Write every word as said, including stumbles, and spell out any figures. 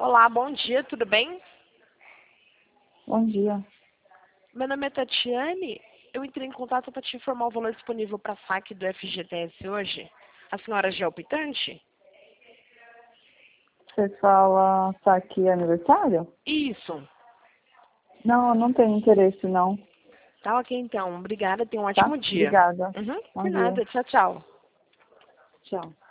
Olá, bom dia, tudo bem? Bom dia. Meu nome é Tatiane. Eu entrei em contato para te informar o valor disponível para saque do F G T S hoje. A senhora já é optante? Você fala saque aniversário? Isso. Não, não tenho interesse não. Tá ok então. Obrigada, tenha um Tá? ótimo dia. Obrigada. Uhum, Bom por dia. nada. Tchau, tchau. Tchau.